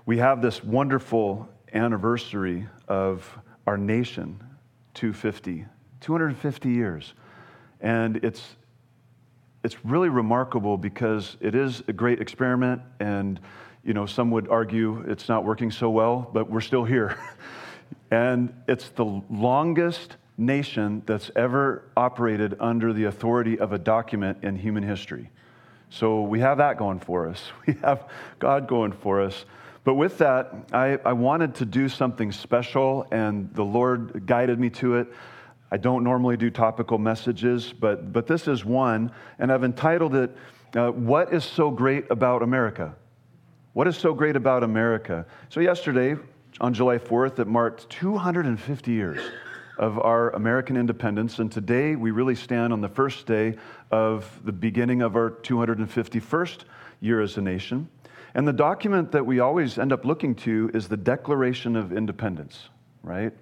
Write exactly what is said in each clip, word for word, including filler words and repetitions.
we have this wonderful anniversary of our nation, two hundred fifty, two hundred fifty years. And it's it's really remarkable because it is a great experiment, and you know, some would argue it's not working so well, but we're still here. And it's the longest nation that's ever operated under the authority of a document in human history. So we have that going for us. We have God going for us. But with that, I, I wanted to do something special, and the Lord guided me to it. I don't normally do topical messages, but, but this is one, and I've entitled it, uh, What is So Great About America? What is so great about America? So yesterday, on July fourth, it marked two hundred fifty years of our American independence, and today we really stand on the first day of the beginning of our two hundred fifty-first year as a nation. And the document that we always end up looking to is the Declaration of Independence, right?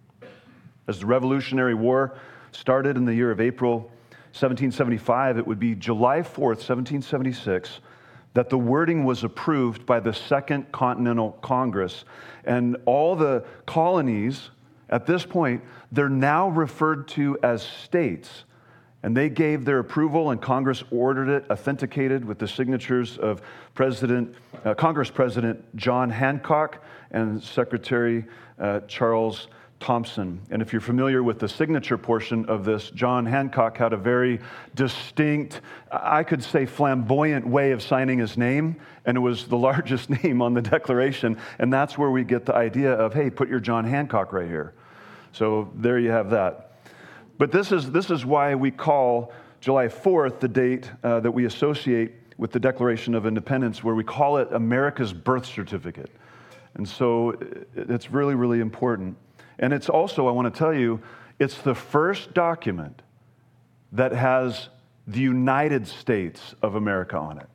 As the Revolutionary War started in the year of April seventeen seventy-five, it would be July fourth, seventeen seventy-six, that the wording was approved by the Second Continental Congress. And all the colonies, at this point, they're now referred to as states. And they gave their approval, and Congress ordered it, authenticated with the signatures of President, uh, Congress President John Hancock and Secretary uh, Charles Thompson. And if you're familiar with the signature portion of this, John Hancock had a very distinct, I could say flamboyant way of signing his name, and it was the largest name on the Declaration, and that's where we get the idea of, hey, put your John Hancock right here. So there you have that. But this is this is why we call July fourth the date uh, that we associate with the Declaration of Independence, where we call it America's birth certificate. And so it's really, really important. And it's also, I want to tell you, it's the first document that has the United States of America on it.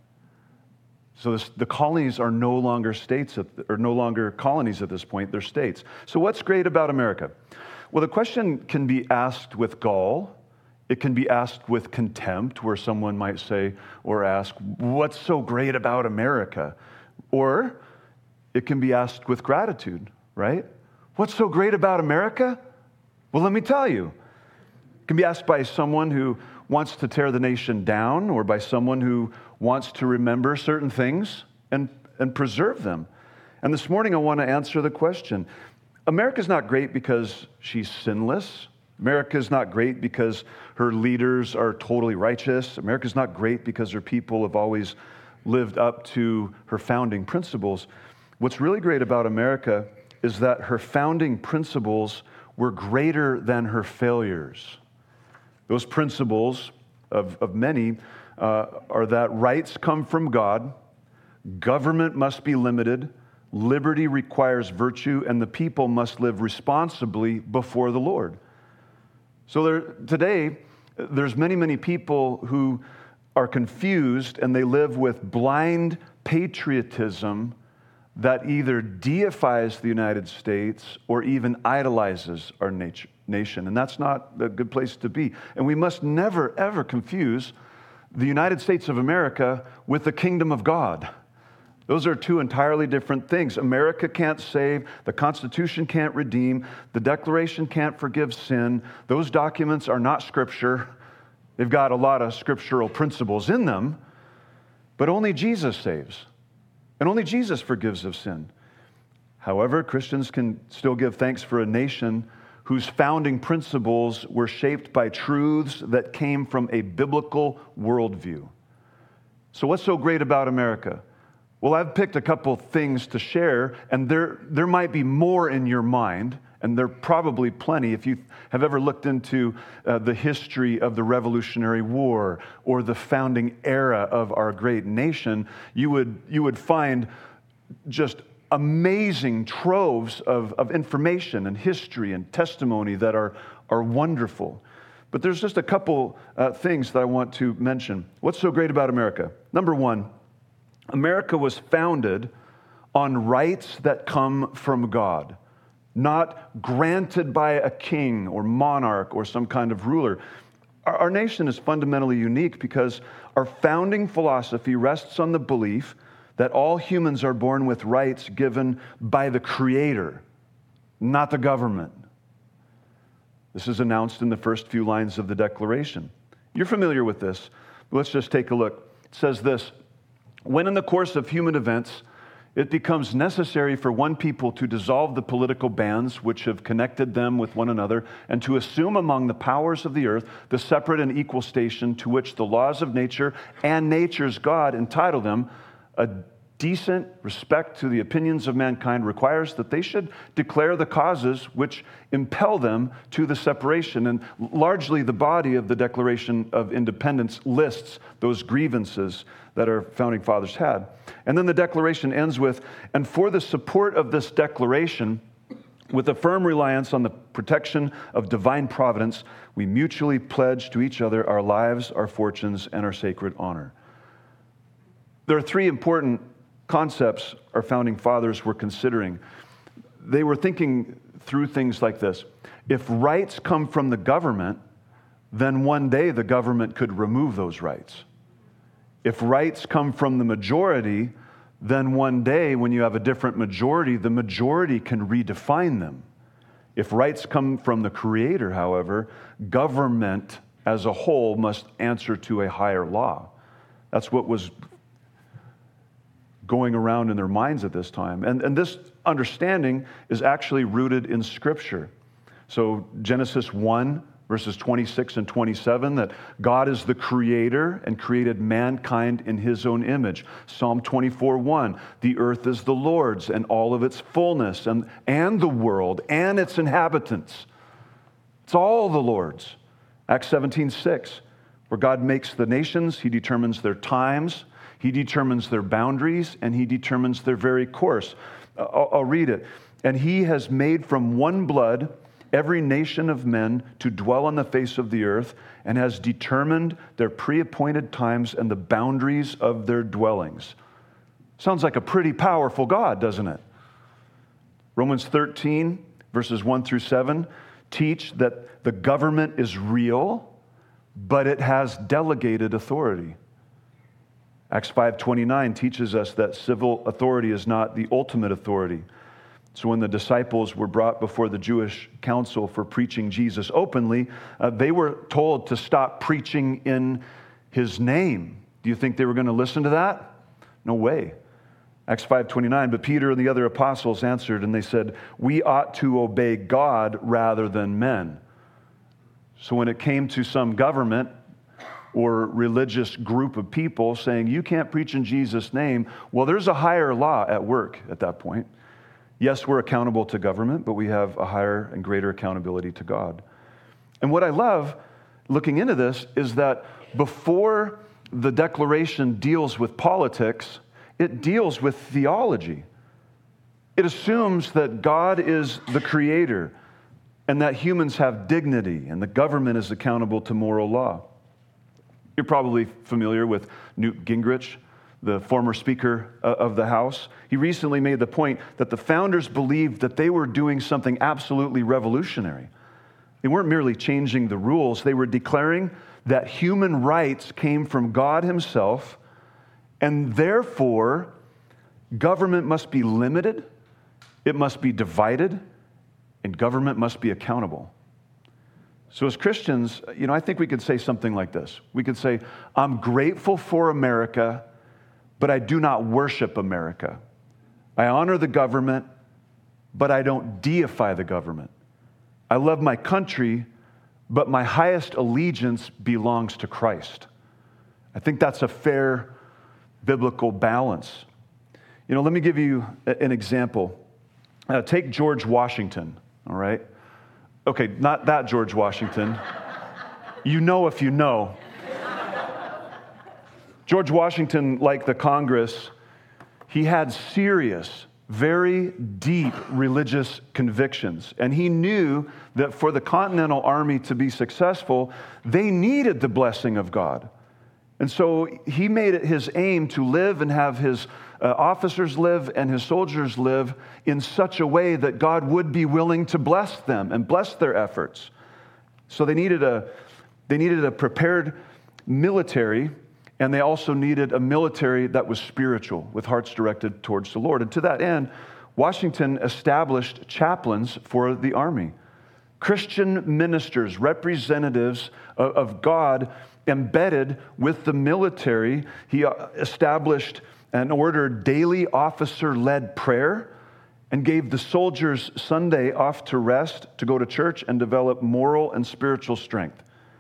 So this, the colonies are no longer states, at, or no longer colonies at this point, they're states. So what's great about America? Well, the question can be asked with gall. It can be asked with contempt, where someone might say or ask, what's so great about America? Or it can be asked with gratitude, right? What's so great about America? Well, let me tell you. It can be asked by someone who wants to tear the nation down, or by someone who wants to remember certain things and, and preserve them. And this morning I want to answer the question. America's not great because she's sinless. America's not great because her leaders are totally righteous. America's not great because her people have always lived up to her founding principles. What's really great about America is that her founding principles were greater than her failures. Those principles of, of many uh, are that rights come from God, government must be limited, liberty requires virtue, and the people must live responsibly before the Lord. So there, today, there's many, many people who are confused, and they live with blind patriotism that either deifies the United States or even idolizes our nature, nation. And that's not a good place to be. And we must never, ever confuse the United States of America with the kingdom of God. Those are two entirely different things. America can't save, the Constitution can't redeem, the Declaration can't forgive sin. Those documents are not Scripture. They've got a lot of scriptural principles in them, but only Jesus saves. And only Jesus forgives of sin. However, Christians can still give thanks for a nation whose founding principles were shaped by truths that came from a biblical worldview. So what's so great about America? Well, I've picked a couple things to share, and there, there might be more in your mind, and there are probably plenty. If you have ever looked into uh, the history of the Revolutionary War or the founding era of our great nation, you would, you would find just amazing troves of, of information and history and testimony that are, are wonderful. But there's just a couple uh, things that I want to mention. What's so great about America? Number one, America was founded on rights that come from God, not granted by a king or monarch or some kind of ruler. Our, our nation is fundamentally unique because our founding philosophy rests on the belief that all humans are born with rights given by the Creator, not the government. This is announced in the first few lines of the Declaration. You're familiar with this. Let's just take a look. It says this: when in the course of human events, it becomes necessary for one people to dissolve the political bands which have connected them with one another and to assume among the powers of the earth the separate and equal station to which the laws of nature and nature's God entitle them, a decent respect to the opinions of mankind requires that they should declare the causes which impel them to the separation. And largely the body of the Declaration of Independence lists those grievances that our founding fathers had. And then the Declaration ends with, and for the support of this Declaration, with a firm reliance on the protection of divine providence, we mutually pledge to each other our lives, our fortunes, and our sacred honor. There are three important concepts our founding fathers were considering. They were thinking through things like this. If rights come from the government, then one day the government could remove those rights. If rights come from the majority, then one day when you have a different majority, the majority can redefine them. If rights come from the Creator, however, government as a whole must answer to a higher law. That's what was going around in their minds at this time. And, and this understanding is actually rooted in Scripture. So Genesis one, verses twenty-six and twenty-seven, that God is the Creator and created mankind in His own image. Psalm twenty-four one, the earth is the Lord's and all of its fullness, and, and the world and its inhabitants. It's all the Lord's. Acts seventeen six, where God makes the nations, He determines their times, He determines their boundaries, and He determines their very course. I'll, I'll read it. And He has made from one blood every nation of men to dwell on the face of the earth, and has determined their pre-appointed times and the boundaries of their dwellings. Sounds like a pretty powerful God, doesn't it? Romans thirteen, verses one through seven, teach that the government is real, but it has delegated authority. Acts five twenty-nine teaches us that civil authority is not the ultimate authority. So when the disciples were brought before the Jewish council for preaching Jesus openly, uh, they were told to stop preaching in His name. Do you think they were going to listen to that? No way. Acts five twenty-nine, but Peter and the other apostles answered and they said, we ought to obey God rather than men. So when it came to some government or religious group of people saying, you can't preach in Jesus' name, well, there's a higher law at work at that point. Yes, we're accountable to government, but we have a higher and greater accountability to God. And what I love looking into this is that before the Declaration deals with politics, it deals with theology. It assumes that God is the Creator and that humans have dignity and the government is accountable to moral law. You're probably familiar with Newt Gingrich, the former Speaker of the House. He recently made the point that the founders believed that they were doing something absolutely revolutionary. They weren't merely changing the rules, they were declaring that human rights came from God Himself, and therefore, government must be limited, it must be divided, and government must be accountable. So as Christians, you know, I think we could say something like this. We could say, I'm grateful for America, but I do not worship America. I honor the government, but I don't deify the government. I love my country, but my highest allegiance belongs to Christ. I think that's a fair biblical balance. You know, let me give you an example. Uh, take George Washington, all right? Okay, not that George Washington. You know if you know. George Washington, like the Congress, he had serious, very deep religious convictions. And he knew that for the Continental Army to be successful, they needed the blessing of God. And so he made it his aim to live and have his uh, officers live and his soldiers live in such a way that God would be willing to bless them and bless their efforts. So they needed a, they needed a prepared military. And they also needed a military that was spiritual, with hearts directed towards the Lord. And to that end, Washington established chaplains for the army, Christian ministers, representatives of God embedded with the military. He established and ordered daily officer-led prayer and gave the soldiers Sunday off to rest, to go to church and develop moral and spiritual strength.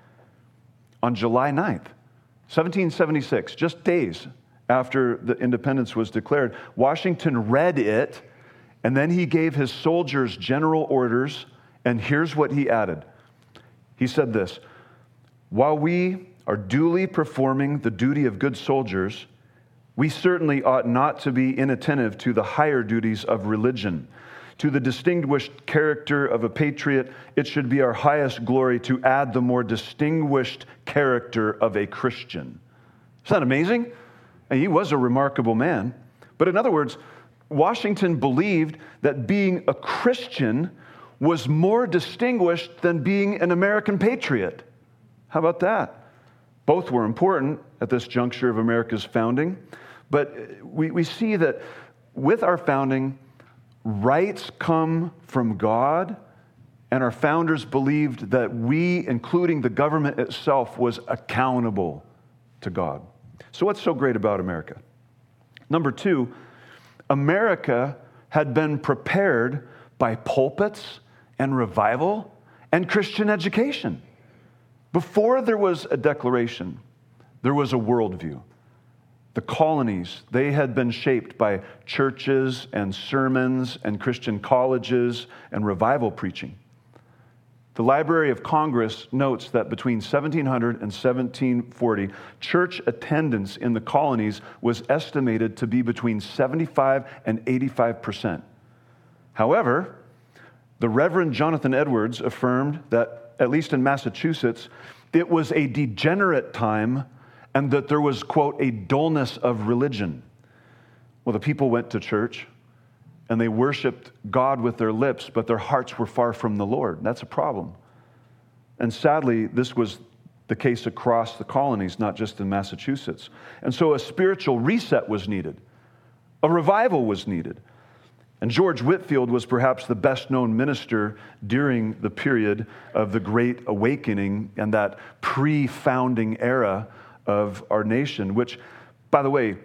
On July ninth, seventeen seventy-six, just days after the independence was declared, Washington read it, and then he gave his soldiers general orders, and here's what he added. He said this: "While we are duly performing the duty of good soldiers, we certainly ought not to be inattentive to the higher duties of religion. To the distinguished character of a patriot, it should be our highest glory to add the more distinguished character of a Christian." Isn't that amazing? And he was a remarkable man. But in other words, Washington believed that being a Christian was more distinguished than being an American patriot. How about that? Both were important at this juncture of America's founding. But we, we see that with our founding, rights come from God, and our founders believed that we, including the government itself, was accountable to God. So what's so great about America? Number two, America had been prepared by pulpits and revival and Christian education. Before there was a declaration, there was a worldview. The colonies, they had been shaped by churches and sermons and Christian colleges and revival preaching. The Library of Congress notes that between seventeen hundred and seventeen forty, church attendance in the colonies was estimated to be between seventy-five and eighty-five percent. However, the Reverend Jonathan Edwards affirmed that, at least in Massachusetts, it was a degenerate time and that there was, quote, a dullness of religion. Well, the people went to church and they worshiped God with their lips, but their hearts were far from the Lord. That's a problem. And sadly, this was the case across the colonies, not just in Massachusetts. And so a spiritual reset was needed. A revival was needed. And George Whitefield was perhaps the best-known minister during the period of the Great Awakening and that pre-founding era of our nation, which, by the way,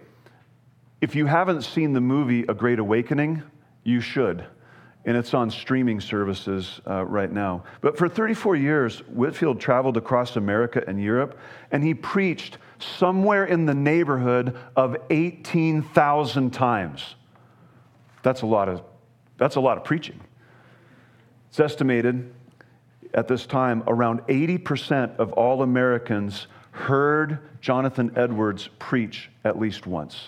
if you haven't seen the movie A Great Awakening, you should. And it's on streaming services uh, right now. But for thirty-four years, Whitefield traveled across America and Europe, and he preached somewhere in the neighborhood of eighteen thousand times. That's a lot of, that's a lot of preaching. It's estimated at this time around eighty percent of all Americans heard Jonathan Edwards preach at least once.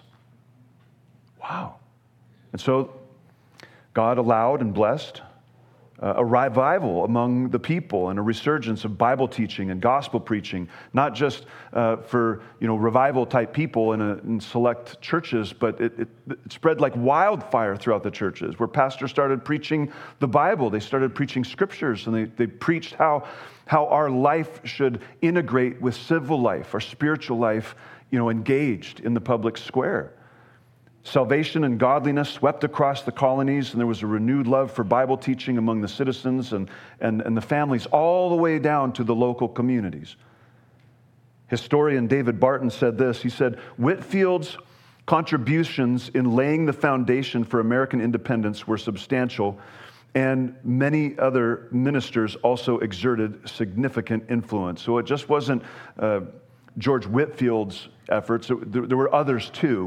Wow. And so God allowed and blessed uh, a revival among the people and a resurgence of Bible teaching and gospel preaching, not just uh, for, you know, revival type people in, a, in select churches, but it, it, it spread like wildfire throughout the churches, where pastors started preaching the Bible. They started preaching scriptures, and they, they preached how, how our life should integrate with civil life, our spiritual life, you know, engaged in the public square. Salvation and godliness swept across the colonies, and there was a renewed love for Bible teaching among the citizens and, and, and the families, all the way down to the local communities. Historian David Barton said this. He said, "Whitefield's contributions in laying the foundation for American independence were substantial, and many other ministers also exerted significant influence." So it just wasn't uh, George Whitefield's efforts. There, there were others too.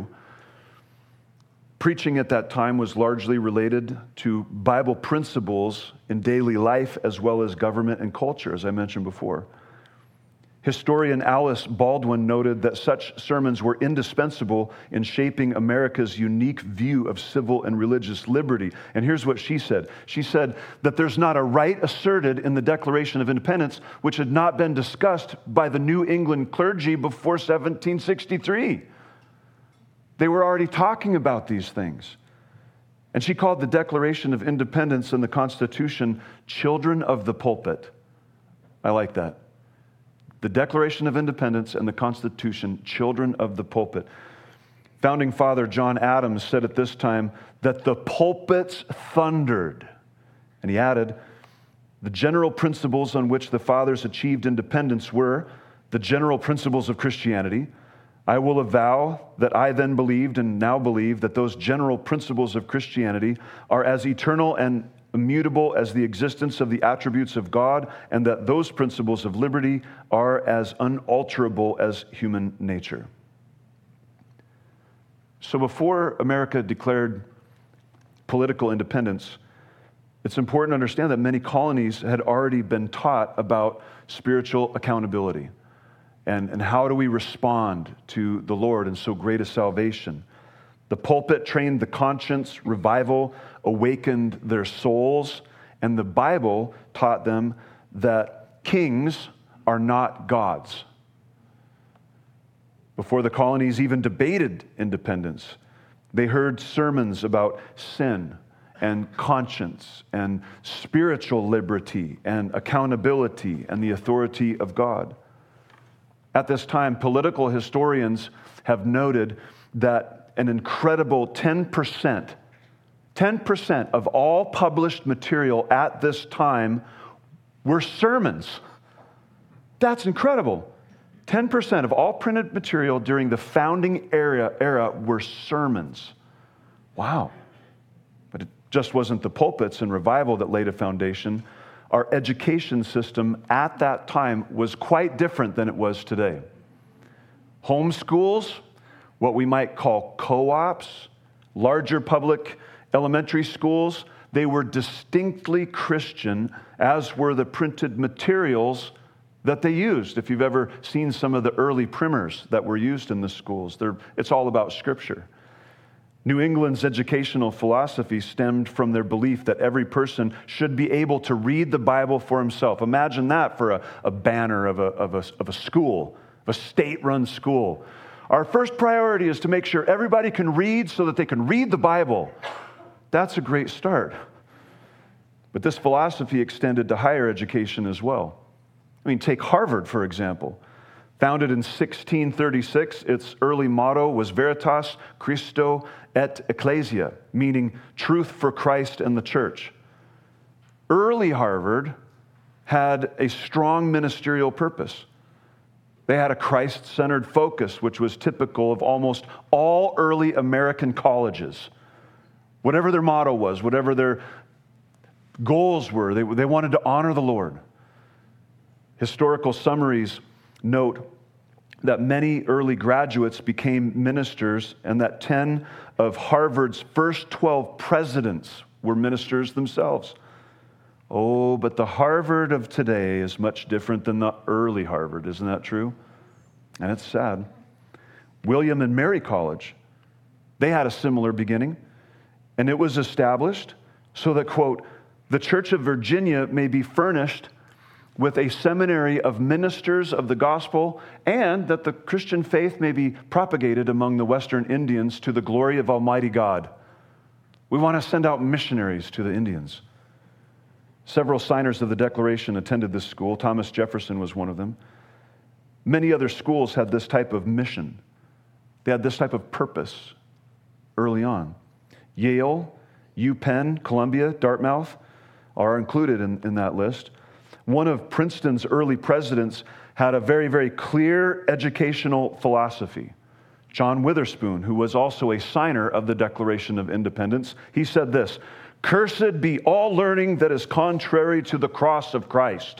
Preaching at that time was largely related to Bible principles in daily life as well as government and culture, as I mentioned before. Historian Alice Baldwin noted that such sermons were indispensable in shaping America's unique view of civil and religious liberty. And here's what she said. She said that there's not a right asserted in the Declaration of Independence which had not been discussed by the New England clergy before seventeen sixty-three. They were already talking about these things. And she called the Declaration of Independence and the Constitution children of the pulpit. I like that. The Declaration of Independence and the Constitution, children of the pulpit. Founding Father John Adams said at this time that the pulpits thundered. And he added, the general principles on which the fathers achieved independence were the general principles of Christianity. I will avow that I then believed and now believe that those general principles of Christianity are as eternal and immutable as the existence of the attributes of God, and that those principles of liberty are as unalterable as human nature. So before America declared political independence, it's important to understand that many colonies had already been taught about spiritual accountability and, and how do we respond to the Lord in so great a salvation. The pulpit trained the conscience, revival awakened their souls, and the Bible taught them that kings are not gods. Before the colonies even debated independence, they heard sermons about sin and conscience and spiritual liberty and accountability and the authority of God. At this time, political historians have noted that an incredible ten percent, ten percent of all published material at this time were sermons. That's incredible. ten percent of all printed material during the founding era, era were sermons. Wow. But it just wasn't the pulpits and revival that laid a foundation. Our education system at that time was quite different than it was today. Homeschools, what we might call co-ops, larger public elementary schools, they were distinctly Christian, as were the printed materials that they used. If you've ever seen some of the early primers that were used in the schools, it's all about Scripture. New England's educational philosophy stemmed from their belief that every person should be able to read the Bible for himself. Imagine that for a, a banner of a, of, a, of a school, of a state-run school. Our first priority is to make sure everybody can read so that they can read the Bible. That's a great start. But this philosophy extended to higher education as well. I mean, take Harvard, for example. Founded in sixteen thirty-six, its early motto was Veritas Christo et Ecclesia, meaning truth for Christ and the church. Early Harvard had a strong ministerial purpose. They had a Christ-centered focus, which was typical of almost all early American colleges. Whatever their motto was, whatever their goals were, they, they wanted to honor the Lord. Historical summaries note that many early graduates became ministers and that ten of Harvard's first twelve presidents were ministers themselves. Oh, but the Harvard of today is much different than the early Harvard, isn't that true? And it's sad. William and Mary College, they had a similar beginning, and it was established so that, quote, the Church of Virginia may be furnished with a seminary of ministers of the gospel, and that the Christian faith may be propagated among the Western Indians to the glory of Almighty God. We want to send out missionaries to the Indians. Several signers of the Declaration attended this school. Thomas Jefferson was one of them. Many other schools had this type of mission. They had this type of purpose early on. Yale, UPenn, Columbia, Dartmouth are included in, in that list. One of Princeton's early presidents had a very, very clear educational philosophy. John Witherspoon, who was also a signer of the Declaration of Independence, he said this, "Cursed be all learning that is contrary to the cross of Christ."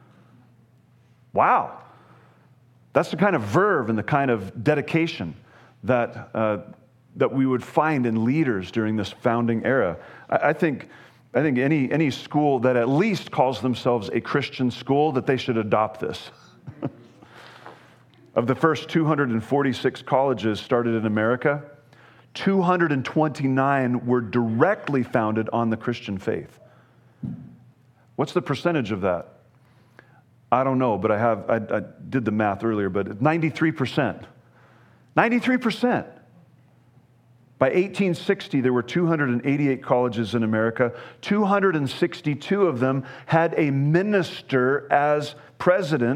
Wow. That's the kind of verve and the kind of dedication that, uh, that we would find in leaders during this founding era. I, I think... I think any, any school that at least calls themselves a Christian school, that they should adopt this. Of the first two hundred forty-six colleges started in America, two hundred twenty-nine were directly founded on the Christian faith. What's the percentage of that? I don't know, but I have I, I did the math earlier, but ninety-three percent. ninety-three percent. By eighteen sixty, there were two hundred eighty-eight colleges in America. two hundred sixty-two of them had a minister as president,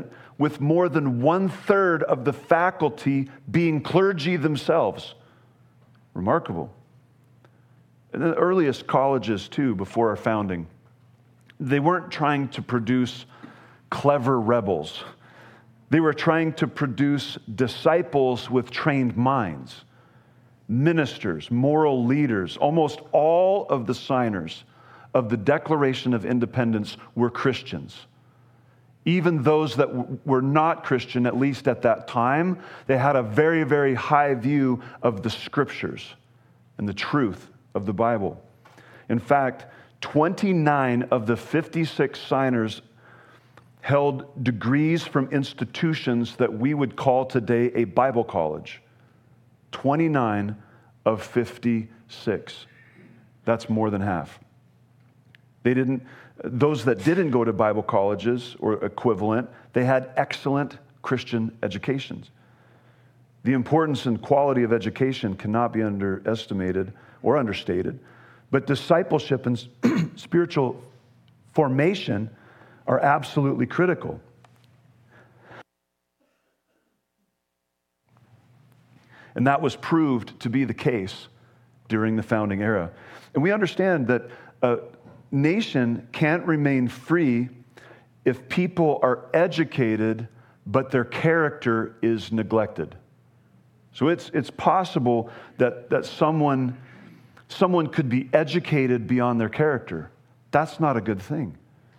with more than one-third of the faculty being clergy themselves. Remarkable. And the earliest colleges, too, before our founding, they weren't trying to produce clever rebels. They were trying to produce disciples with trained minds, ministers, moral leaders. Almost all of the signers of the Declaration of Independence were Christians. Even those that w- were not Christian, at least at that time, they had a very, very high view of the Scriptures and the truth of the Bible. In fact, twenty-nine of the fifty-six signers held degrees from institutions that we would call today a Bible college. twenty-nine of fifty-six. That's more than half. They didn't, those that didn't go to Bible colleges or equivalent, they had excellent Christian educations. The importance and quality of education cannot be underestimated or understated, but discipleship and spiritual formation are absolutely critical. And that was proved to be the case during the founding era. And we understand that a nation can't remain free if people are educated, but their character is neglected. So it's it's possible that, that someone, someone could be educated beyond their character. That's not a good thing.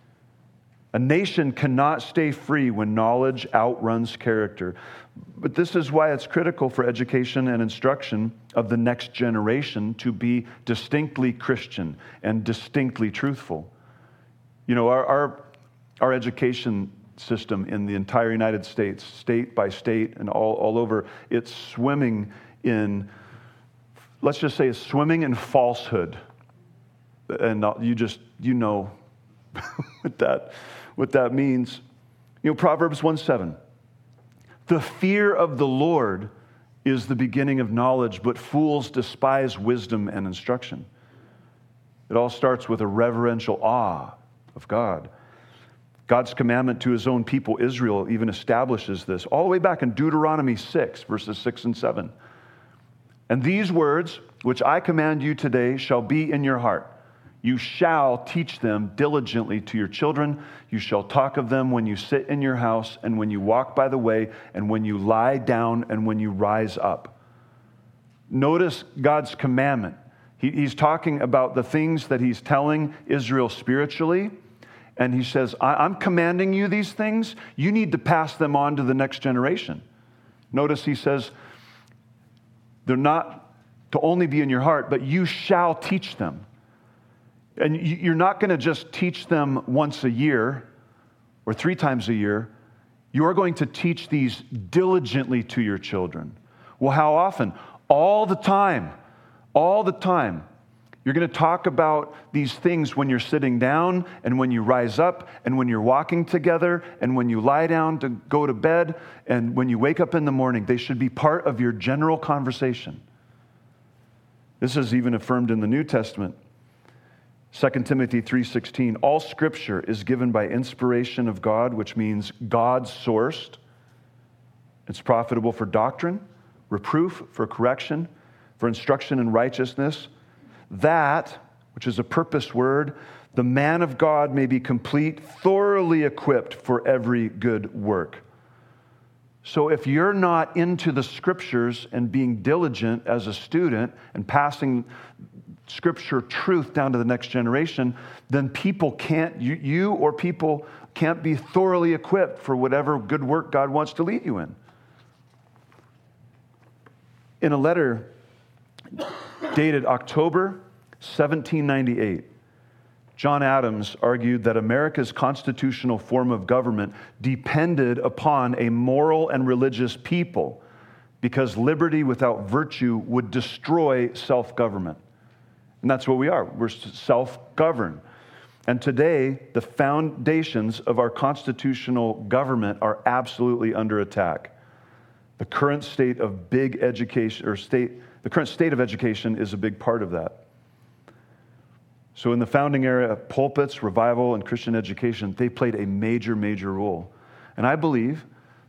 A nation cannot stay free when knowledge outruns character. But this is why it's critical for education and instruction of the next generation to be distinctly Christian and distinctly truthful. You know, our our, our education system in the entire United States, state by state and all, all over, it's swimming in, let's just say it's swimming in falsehood. And you just, you know what that, what that means. You know, Proverbs one seven. The fear of the Lord is the beginning of knowledge, but fools despise wisdom and instruction. It all starts with a reverential awe of God. God's commandment to his own people, Israel, even establishes this all the way back in Deuteronomy six, verses six and seven. And these words, which I command you today, shall be in your heart. You shall teach them diligently to your children. You shall talk of them when you sit in your house and when you walk by the way and when you lie down and when you rise up. Notice God's commandment. He, he's talking about the things that he's telling Israel spiritually. And he says, I, I'm commanding you these things. You need to pass them on to the next generation. Notice he says, they're not to only be in your heart, but you shall teach them. And you're not going to just teach them once a year or three times a year. You are going to teach these diligently to your children. Well, how often? All the time. All the time. You're going to talk about these things when you're sitting down and when you rise up and when you're walking together and when you lie down to go to bed and when you wake up in the morning. They should be part of your general conversation. This is even affirmed in the New Testament. Second Timothy three sixteen, all scripture is given by inspiration of God, which means God-sourced. It's profitable for doctrine, reproof, for correction, for instruction in righteousness, that, which is a purpose word, the man of God may be complete, thoroughly equipped for every good work. So if you're not into the scriptures and being diligent as a student and passing scripture truth down to the next generation, then people can't, you, you or people can't be thoroughly equipped for whatever good work God wants to lead you in. In a letter dated October seventeen ninety-eight, John Adams argued that America's constitutional form of government depended upon a moral and religious people because liberty without virtue would destroy self-government. And that's what we are. We're self-governed. And today, the foundations of our constitutional government are absolutely under attack. The current state of big education, or state, the current state of education is a big part of that. So in the founding era, pulpits, revival, and Christian education, they played a major, major role. And I believe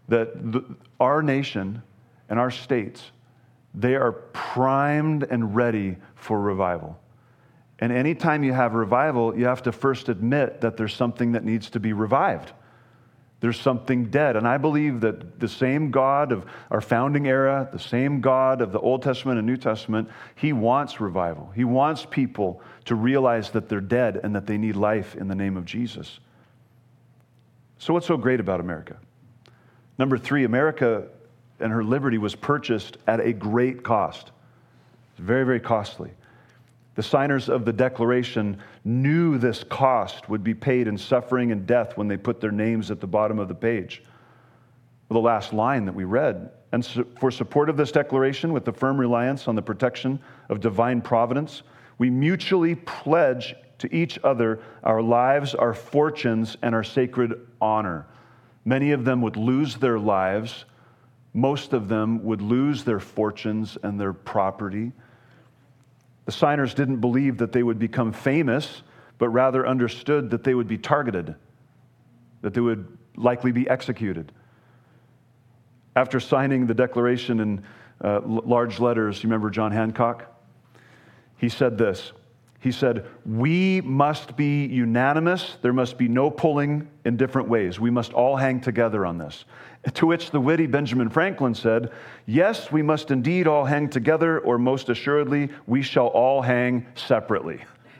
that the, our nation and our states, they are primed and ready for revival. And anytime you have revival, you have to first admit that there's something that needs to be revived. There's something dead. And I believe that the same God of our founding era, the same God of the Old Testament and New Testament, he wants revival. He wants people to realize that they're dead and that they need life in the name of Jesus. So what's so great about America? Number three, America and her liberty was purchased at a great cost. It's very, very costly. The signers of the Declaration knew this cost would be paid in suffering and death when they put their names at the bottom of the page. The last line that we read, and for support of this declaration, with the firm reliance on the protection of divine providence, we mutually pledge to each other our lives, our fortunes, and our sacred honor. Many of them would lose their lives. Most of them would lose their fortunes and their property. The signers didn't believe that they would become famous, but rather understood that they would be targeted, that they would likely be executed. After signing the Declaration in uh, large letters, you remember John Hancock? He said this. He said, "We must be unanimous. There must be no pulling in different ways. We must all hang together on this." To which the witty Benjamin Franklin said, "Yes, we must indeed all hang together, or most assuredly, we shall all hang separately."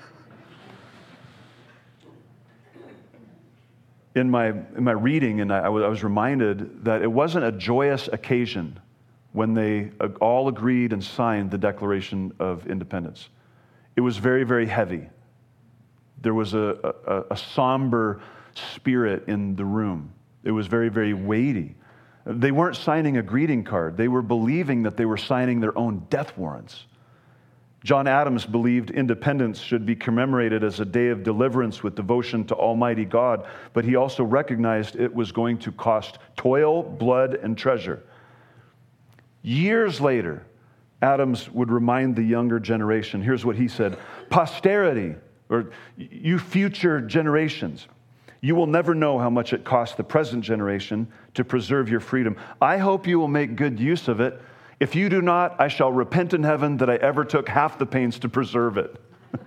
In my, in my reading, and I, I was reminded that it wasn't a joyous occasion when they all agreed and signed the Declaration of Independence. It was very, very heavy. There was a, a, a somber spirit in the room. It was very, very weighty. They weren't signing a greeting card. They were believing that they were signing their own death warrants. John Adams believed independence should be commemorated as a day of deliverance with devotion to Almighty God, but he also recognized it was going to cost toil, blood, and treasure. Years later, Adams would remind the younger generation. Here's what he said: "Posterity, or you future generations, you will never know how much it cost the present generation to preserve your freedom. I hope you will make good use of it. If you do not, I shall repent in heaven that I ever took half the pains to preserve it."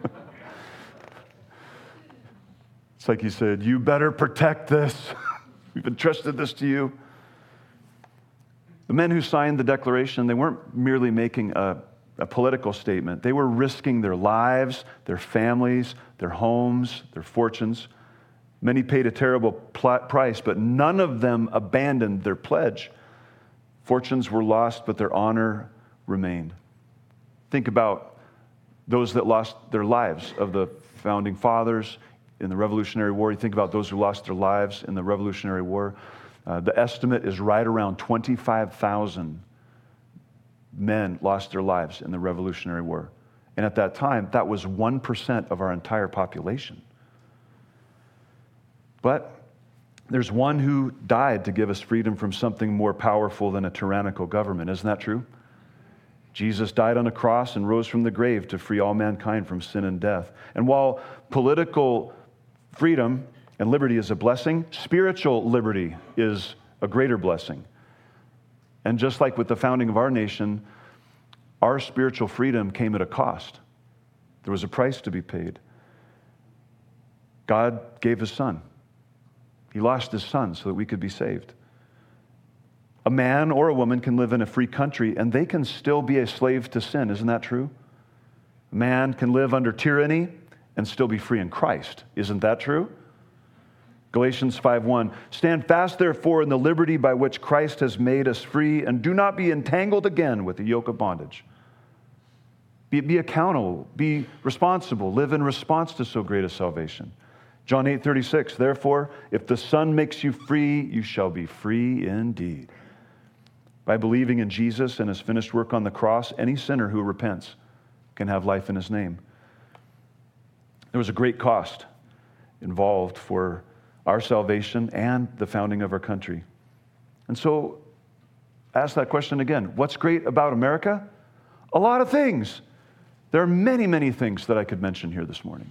It's like he said, you better protect this. We've entrusted this to you. The men who signed the Declaration, they weren't merely making a, a political statement. They were risking their lives, their families, their homes, their fortunes. Many paid a terrible pl- price, but none of them abandoned their pledge. Fortunes were lost, but their honor remained. Think about those that lost their lives of the founding fathers in the Revolutionary War. You think about those who lost their lives in the Revolutionary War. Uh, the estimate is right around twenty-five thousand men lost their lives in the Revolutionary War. And at that time, that was one percent of our entire population. But there's one who died to give us freedom from something more powerful than a tyrannical government. Isn't that true? Jesus died on a cross and rose from the grave to free all mankind from sin and death. And while political freedom and liberty is a blessing, spiritual liberty is a greater blessing. And just like with the founding of our nation, our spiritual freedom came at a cost. There was a price to be paid. God gave his son. He lost his son so that we could be saved. A man or a woman can live in a free country and they can still be a slave to sin. Isn't that true? A man can live under tyranny and still be free in Christ. Isn't that true? Galatians five one, "Stand fast, therefore, in the liberty by which Christ has made us free, and do not be entangled again with the yoke of bondage." Be, be accountable, be responsible, live in response to so great a salvation. John eight thirty-six, "Therefore, if the Son makes you free, you shall be free indeed." By believing in Jesus and his finished work on the cross, any sinner who repents can have life in his name. There was a great cost involved for our salvation and the founding of our country. And so, ask that question again. What's great about America? A lot of things. There are many, many things that I could mention here this morning.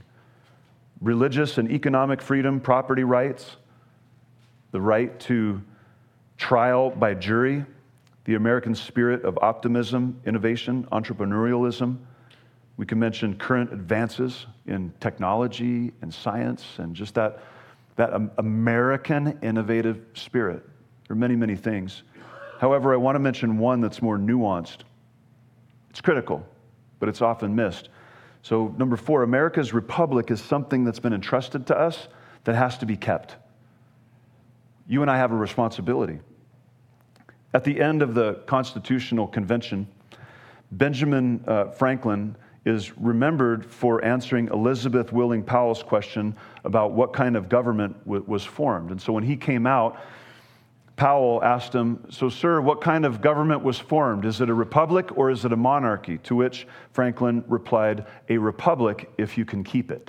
Religious and economic freedom, property rights, the right to trial by jury, the American spirit of optimism, innovation, entrepreneurialism. We can mention current advances in technology and science and just that, that American innovative spirit. There are many, many things. However, I want to mention one that's more nuanced. It's critical, but it's often missed. So number four, America's republic is something that's been entrusted to us that has to be kept. You and I have a responsibility. At the end of the Constitutional Convention, Benjamin uh, Franklin is remembered for answering Elizabeth Willing Powell's question about what kind of government w- was formed. And so when he came out, Powell asked him, "So, sir, what kind of government was formed? Is it a republic or is it a monarchy?" To which Franklin replied, "A republic if you can keep it."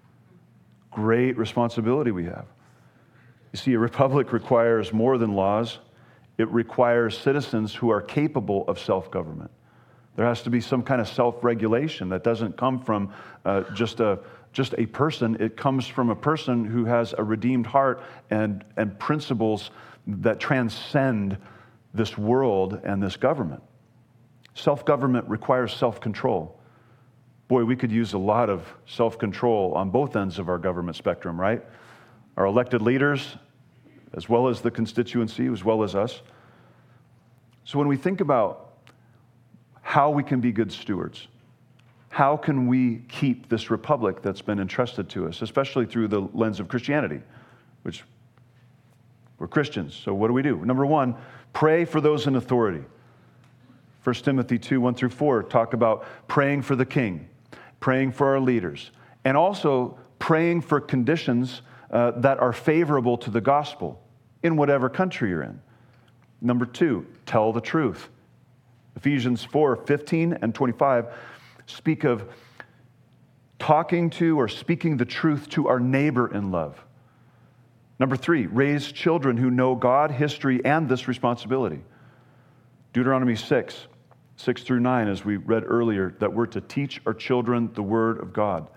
Great responsibility we have. You see, a republic requires more than laws. It requires citizens who are capable of self-government. There has to be some kind of self-regulation that doesn't come from uh, just a just a person. It comes from a person who has a redeemed heart and, and principles that transcend this world and this government. Self-government requires self-control. Boy, we could use a lot of self-control on both ends of our government spectrum, right? Our elected leaders, as well as the constituency, as well as us. So when we think about how we can be good stewards, how can we keep this republic that's been entrusted to us, especially through the lens of Christianity, which we're Christians, so what do we do? Number one, pray for those in authority. First Timothy two, one through four talk about praying for the king, praying for our leaders, and also praying for conditions uh, that are favorable to the gospel in whatever country you're in. Number two, tell the truth. Ephesians four, fifteen and twenty-five speak of talking to or speaking the truth to our neighbor in love. Number three, raise children who know God, history, and this responsibility. Deuteronomy six, six through nine, as we read earlier, that we're to teach our children the Word of God.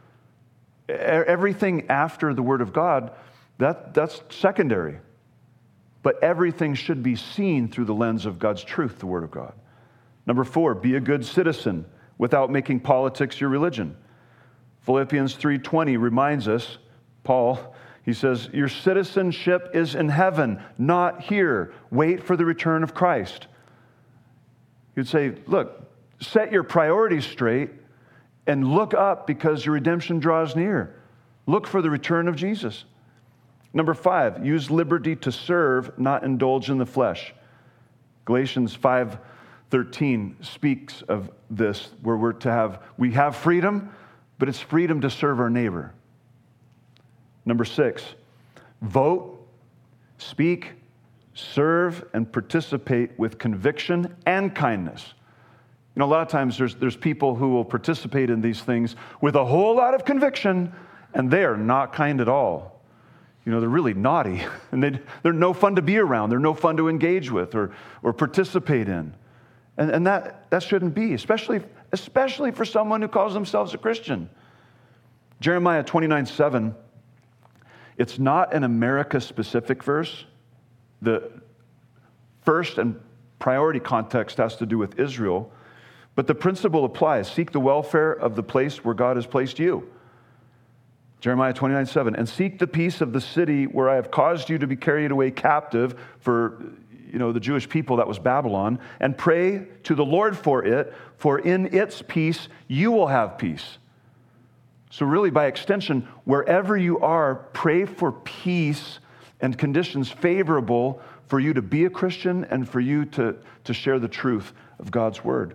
Everything after the Word of God, that, that's secondary. But everything should be seen through the lens of God's truth, the Word of God. Number four, be a good citizen without making politics your religion. Philippians three twenty reminds us, Paul, he says, your citizenship is in heaven, not here. Wait for the return of Christ. You'd say, look, set your priorities straight and look up because your redemption draws near. Look for the return of Jesus. Number five, use liberty to serve, not indulge in the flesh. Galatians five thirteen speaks of this, where we're to have, we have freedom, but it's freedom to serve our neighbor. Number six, vote, speak, serve, and participate with conviction and kindness. You know, a lot of times there's, there's people who will participate in these things with a whole lot of conviction, and they are not kind at all. You know, they're really naughty, and they, they're no fun to be around. They're no fun to engage with or, or participate in. And, and that, that shouldn't be, especially, especially for someone who calls themselves a Christian. Jeremiah twenty-nine seven, it's not an America-specific verse. The first and priority context has to do with Israel, but the principle applies. Seek the welfare of the place where God has placed you. Jeremiah twenty-nine seven, and seek the peace of the city where I have caused you to be carried away captive for, you know, the Jewish people, that was Babylon, and pray to the Lord for it, for in its peace you will have peace. So really, by extension, wherever you are, pray for peace and conditions favorable for you to be a Christian and for you to, to share the truth of God's word.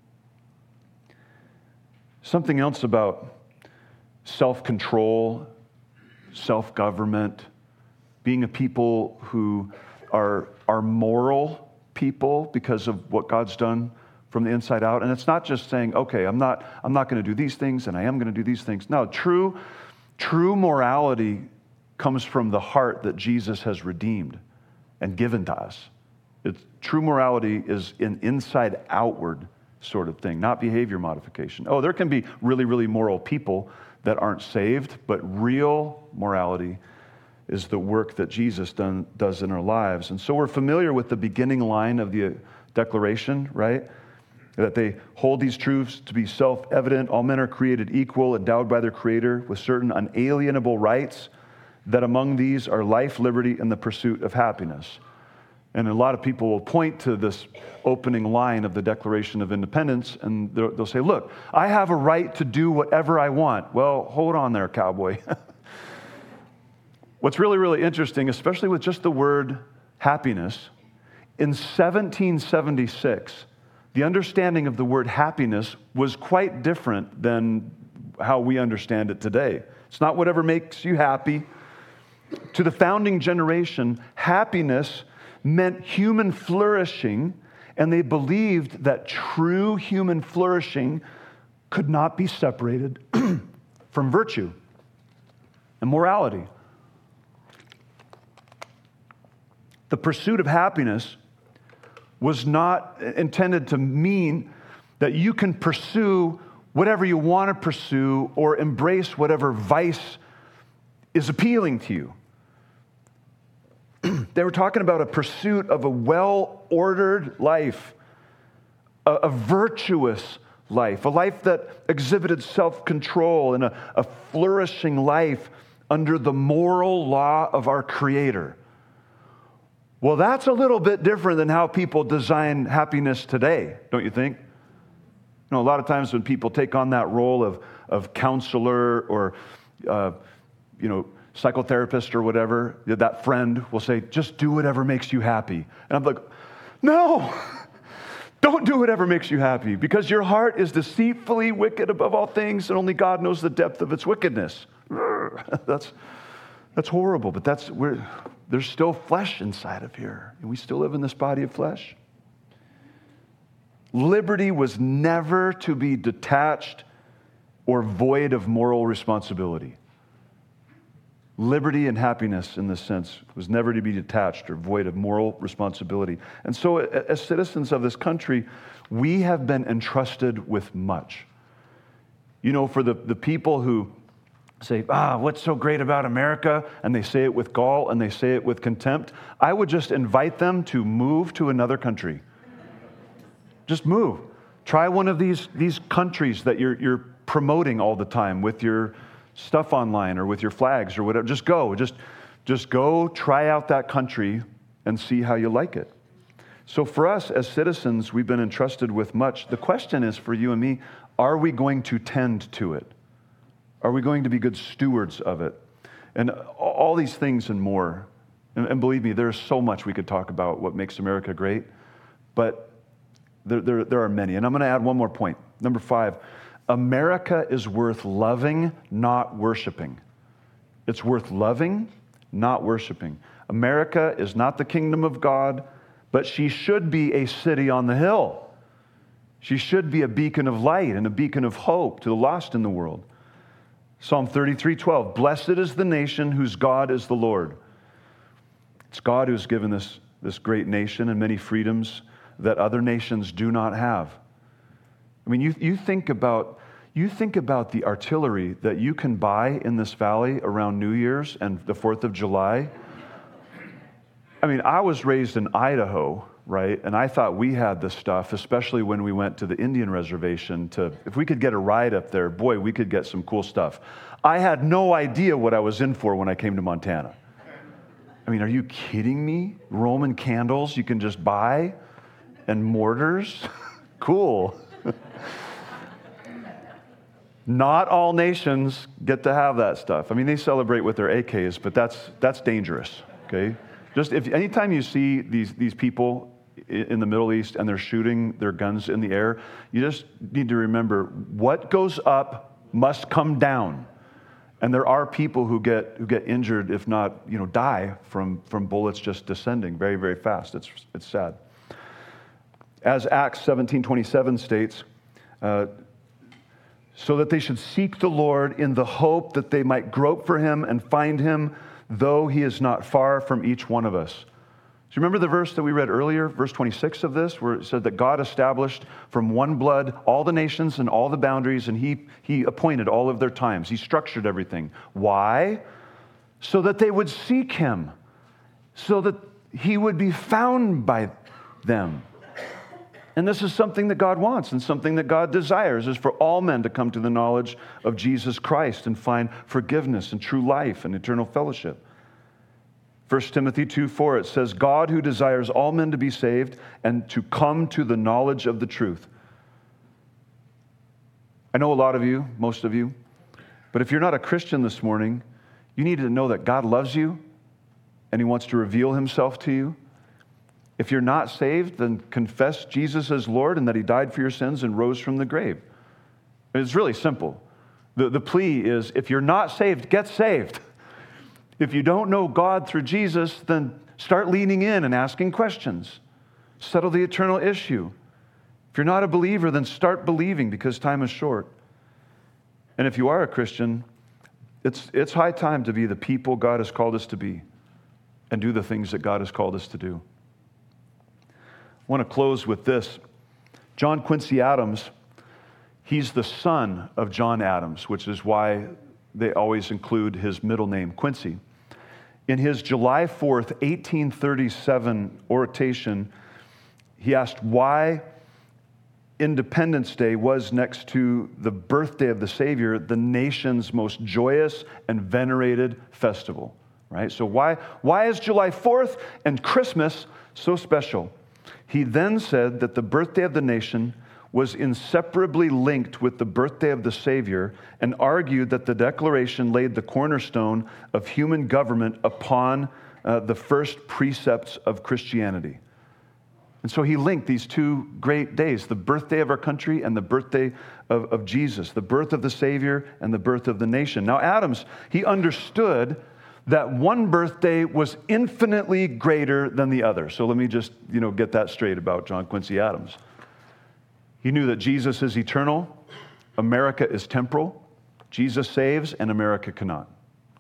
Something else about self-control, self-government, being a people who are, are moral people because of what God's done from the inside out. And it's not just saying, okay, I'm not, I'm not going to do these things and I am going to do these things. No, true, true morality comes from the heart that Jesus has redeemed and given to us. It's, true morality is an inside outward sort of thing, not behavior modification. Oh, there can be really, really moral people that aren't saved, but real morality is the work that Jesus done, does in our lives. And so we're familiar with the beginning line of the Declaration, right? That they hold these truths to be self-evident. All men are created equal, endowed by their Creator with certain unalienable rights, that among these are life, liberty, and the pursuit of happiness. And a lot of people will point to this opening line of the Declaration of Independence, and they'll say, look, I have a right to do whatever I want. Well, hold on there, cowboy. What's really, really interesting, especially with just the word happiness, in seventeen seventy-six, the understanding of the word happiness was quite different than how we understand it today. It's not whatever makes you happy. To the founding generation, happiness meant human flourishing, and they believed that true human flourishing could not be separated from virtue and morality. The pursuit of happiness was not intended to mean that you can pursue whatever you want to pursue or embrace whatever vice is appealing to you. They were talking about a pursuit of a well-ordered life, a, a virtuous life, a life that exhibited self-control, and a, a flourishing life under the moral law of our Creator. Well, that's a little bit different than how people design happiness today, don't you think? You know, a lot of times when people take on that role of, of counselor or, uh, you know, psychotherapist or whatever, that friend will say, just do whatever makes you happy. And I'm like, no, don't do whatever makes you happy, because your heart is deceitfully wicked above all things, and only God knows the depth of its wickedness. That's, that's horrible, but that's where there's still flesh inside of here, and we still live in this body of flesh. Liberty was never to be detached or void of moral responsibility. Liberty and happiness, in this sense, was never to be detached or void of moral responsibility. And so, as citizens of this country, we have been entrusted with much. You know, for the, the people who say, ah, what's so great about America? And they say it with gall and they say it with contempt. I would just invite them to move to another country. Just move. Try one of these, these countries that you're, you're promoting all the time with your stuff online or with your flags or whatever. Just go. Just, just go try out that country and see how you like it. So for us as citizens, we've been entrusted with much. The question is for you and me, are we going to tend to it? Are we going to be good stewards of it? And all these things and more. And, and believe me, there's so much we could talk about what makes America great, but there, there, there are many. And I'm going to add one more point. Number five, America is worth loving, not worshiping. It's worth loving, not worshiping. America is not the kingdom of God, but she should be a city on the hill. She should be a beacon of light and a beacon of hope to the lost in the world. Psalm thirty-three twelve, blessed is the nation whose God is the Lord. It's God who's given this, this great nation and many freedoms that other nations do not have. I mean, you, you think about you think about the artillery that you can buy in this valley around New Year's and the fourth of July. I mean, I was raised in Idaho, right? And I thought we had this stuff, especially when we went to the Indian reservation. To if we could get a ride up there, boy, we could get some cool stuff. I had no idea what I was in for when I came to Montana. I mean, are you kidding me? Roman candles you can just buy and mortars? Cool. Not all nations get to have that stuff. I mean, they celebrate with their A Ks, but that's that's dangerous, okay? Just if anytime you see these these people in the Middle East and they're shooting their guns in the air, you just need to remember what goes up must come down. And there are people who get who get injured, if not, you know, die from, from bullets just descending very, very fast. It's it's sad. As Acts seventeen twenty-seven states, uh, so that they should seek the Lord in the hope that they might grope for him and find him, though he is not far from each one of us. Do you remember the verse that we read earlier, verse twenty-six of this, where it said that God established from one blood all the nations and all the boundaries, and he, he appointed all of their times. He structured everything. Why? so that they would seek him, so that he would be found by them. And this is something that God wants and something that God desires, is for all men to come to the knowledge of Jesus Christ and find forgiveness and true life and eternal fellowship. First Timothy two four, it says, God who desires all men to be saved and to come to the knowledge of the truth. I know a lot of you, most of you, but if you're not a Christian this morning, you need to know that God loves you and he wants to reveal himself to you. If you're not saved, then confess Jesus as Lord and that he died for your sins and rose from the grave. It's really simple. The, the plea is, if you're not saved, get saved. If you don't know God through Jesus, then start leaning in and asking questions. Settle the eternal issue. If you're not a believer, then start believing, because time is short. And if you are a Christian, it's, it's high time to be the people God has called us to be and do the things that God has called us to do. I want to close with this. John Quincy Adams, he's the son of John Adams, which is why they always include his middle name, Quincy. In his July fourth, eighteen thirty-seven oration, he asked why Independence Day was, next to the birthday of the Savior, the nation's most joyous and venerated festival, right? So why, why is July fourth and Christmas so special? He then said that the birthday of the nation was inseparably linked with the birthday of the Savior, and argued that the Declaration laid the cornerstone of human government upon uh, the first precepts of Christianity. And so he linked these two great days, the birthday of our country and the birthday of, of Jesus, the birth of the Savior and the birth of the nation. Now, Adams, he understood that one birthday was infinitely greater than the other. So let me just, you know, get that straight about John Quincy Adams. He knew that Jesus is eternal, America is temporal, Jesus saves, and America cannot.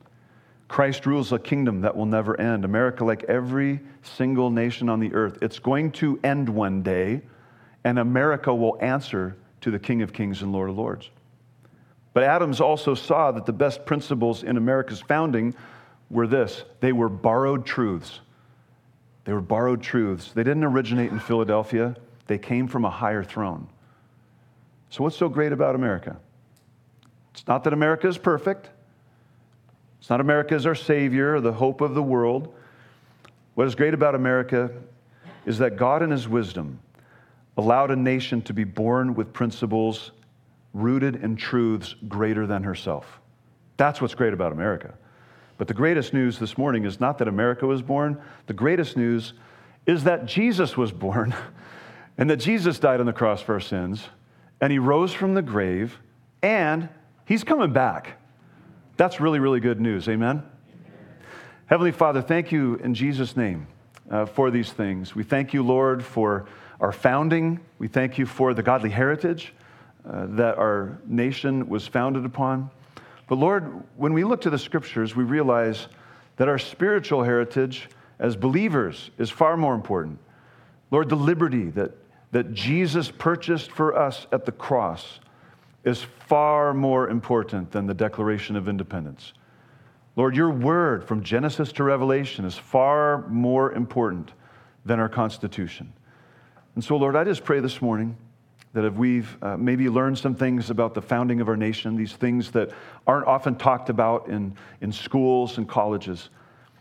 Christ rules a kingdom that will never end. America, like every single nation on the earth, it's going to end one day, and America will answer to the King of Kings and Lord of Lords. But Adams also saw that the best principles in America's founding were this: they were borrowed truths. They were borrowed truths. They didn't originate in Philadelphia. They came from a higher throne. So what's so great about America? It's not that America is perfect. It's not America is our Savior, or the hope of the world. What is great about America is that God in his wisdom allowed a nation to be born with principles rooted in truths greater than herself. That's what's great about America. But the greatest news this morning is not that America was born. The greatest news is that Jesus was born, and that Jesus died on the cross for our sins, and he rose from the grave, and he's coming back. That's really, really good news. Amen? Amen. Heavenly Father, thank you in Jesus' name uh, for these things. We thank you, Lord, for our founding. We thank you for the godly heritage uh, that our nation was founded upon. But Lord, when we look to the scriptures, we realize that our spiritual heritage as believers is far more important. Lord, the liberty that, that Jesus purchased for us at the cross is far more important than the Declaration of Independence. Lord, your word from Genesis to Revelation is far more important than our Constitution. And so, Lord, I just pray this morning that if we've uh, maybe learned some things about the founding of our nation, these things that aren't often talked about in, in schools and colleges,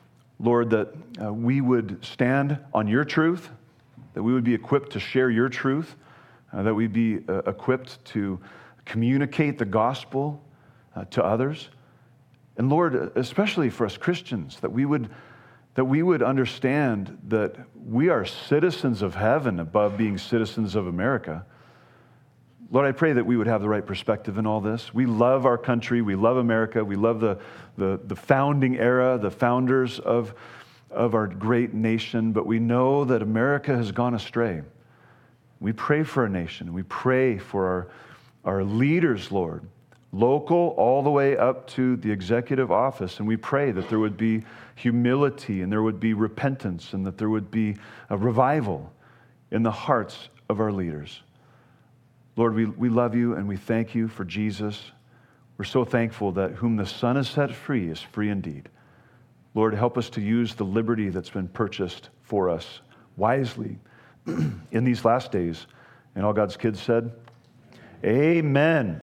Lord, that uh, we would stand on your truth, that we would be equipped to share your truth, uh, that we'd be uh, equipped to communicate the gospel uh, to others. And Lord, especially for us Christians, that we would that we would understand that we are citizens of heaven above being citizens of America. Lord, I pray that we would have the right perspective in all this. We love our country. We love America. We love the, the, the founding era, the founders of, of our great nation, but we know that America has gone astray. We pray for our nation. We pray for our, our leaders, Lord, local all the way up to the executive office, and we pray that there would be humility and there would be repentance and that there would be a revival in the hearts of our leaders. Lord, we, we love you and we thank you for Jesus. We're so thankful that whom the Son has set free is free indeed. Lord, help us to use the liberty that's been purchased for us wisely in these last days. And all God's kids said, amen.